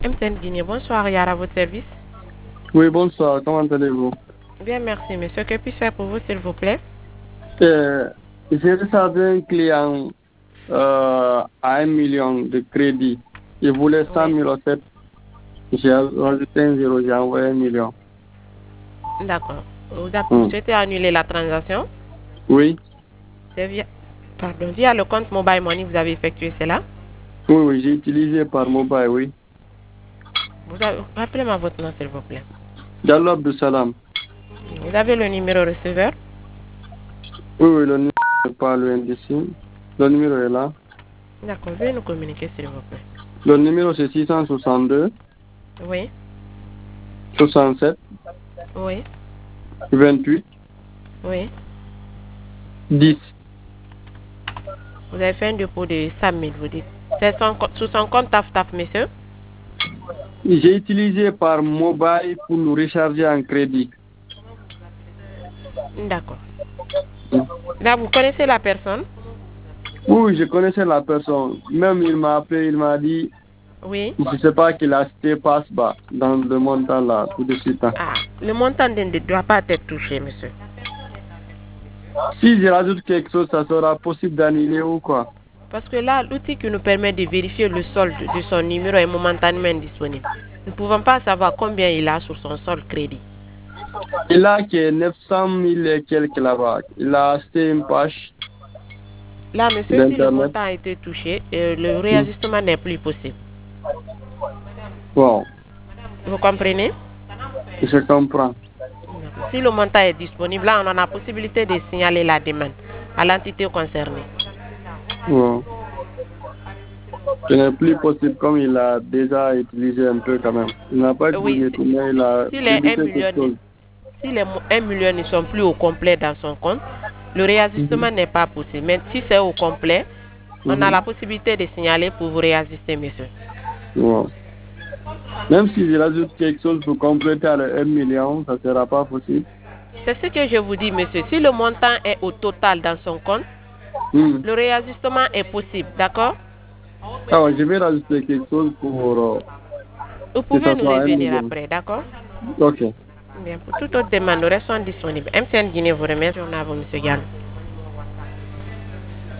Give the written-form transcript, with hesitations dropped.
MTN Guinée, bonsoir, Yara, à votre service. Oui, bonsoir, comment allez-vous? Bien, merci, monsieur. Que puis-je faire pour vous, s'il vous plaît? J'ai reçu un client à 1 million de crédit. Il voulait 100 Oui. 000 recettes. J'ai rajouté un zéro, j'ai envoyé 1 million. D'accord. Vous souhaitez annuler la transaction? Oui, C'est via le compte Mobile Money, vous avez effectué cela? oui, j'ai utilisé par mobile, oui. Rappelez-moi votre nom, s'il vous plaît. Diallo Abdou Salam. Vous avez le numéro receveur? Oui, le numéro n'est pas loin d'ici. Le numéro est là. D'accord, veuillez nous communiquer, s'il vous plaît. Le numéro c'est 662 Oui, 67 oui, 28 oui. 10. Vous avez fait un dépôt de 100 000, vous dites. C'est sous son compte TAF, monsieur? J'ai utilisé par mobile pour nous recharger en crédit. D'accord. Là, vous connaissez la personne? Oui, je connaissais la personne. Même il m'a appelé, il m'a dit, Oui. je ne sais pas qu'il a acheté passe-bas dans le montant là, tout de suite. Ah, le montant ne doit pas être touché, monsieur. Si je rajoute quelque chose, ça sera possible d'annuler ou quoi? Parce que là, l'outil qui nous permet de vérifier le solde de son numéro est momentanément indisponible. Nous ne pouvons pas savoir combien il a sur son solde crédit. Il a que 900 000 et quelques là-bas. Il a acheté une page Là, monsieur, si le d'internet. montant a été touché, le réajustement n'est plus possible. Wow, Vous comprenez? je comprends. Si le montant est disponible, là, on a la possibilité de signaler la demande à l'entité concernée. Wow. Ce n'est plus possible comme il a déjà utilisé un peu quand même. Il n'a pas Oui, utilisé tout, mais il a si les 1 débité million, quelque chose. si les 1 million ne sont plus au complet dans son compte, le réajustement n'est pas possible. Mais si c'est au complet, on a la possibilité de signaler pour vous réajuster, monsieur. Wow. Même si je rajoute quelque chose pour compléter à 1 million, ça ne sera pas possible. C'est ce que je vous dis, monsieur. Si le montant est au total dans son compte, le réajustement est possible, d'accord? Alors, je vais rajouter quelque chose pour Vous que pouvez ça nous soit 1 revenir million. après, d'accord? Ok. Bien, pour toute autre demande, nous restons disponibles. MTN Guinée vous remercie. On a vous, monsieur Gallo.